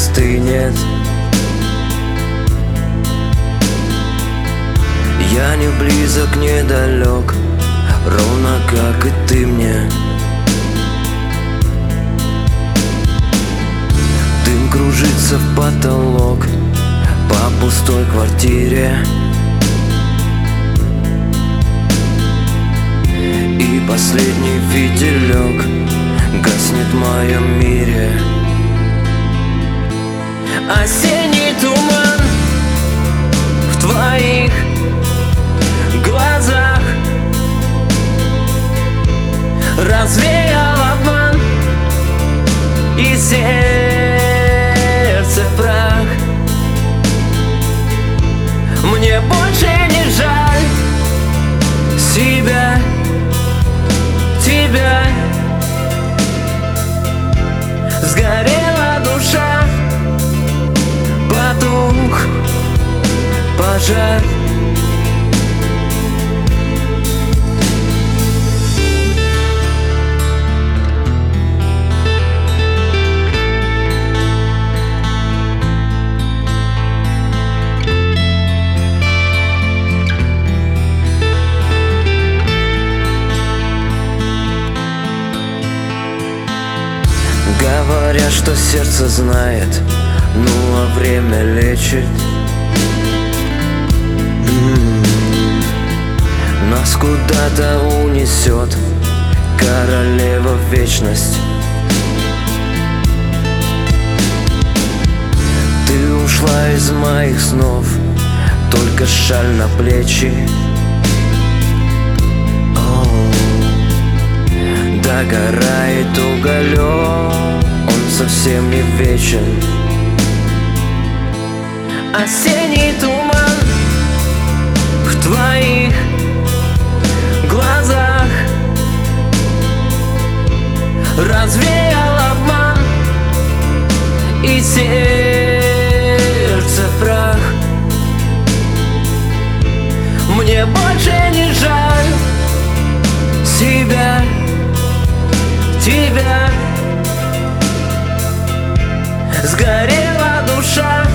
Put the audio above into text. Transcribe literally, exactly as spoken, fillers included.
остынет. Я не близок, не далек, ровно как и ты мне. Дым кружится в потолок по пустой квартире, и последний фитилек гаснет в моем мире. Осенний туман в твоих глазах развеял обман, и сердце прах. Мне больше не жаль себя, тебя. Сгорела душа, потух пожар. Говорят, что сердце знает, ну а время лечит. М-м-м. Нас куда-то унесет королева в вечность. Ты ушла из моих снов, только шаль на плечи. Догорает уголек, он совсем не вечен. Осенний туман в твоих глазах развеял обман, и сердце прах. Мне больше не жаль себя, тебя. Сгорела душа,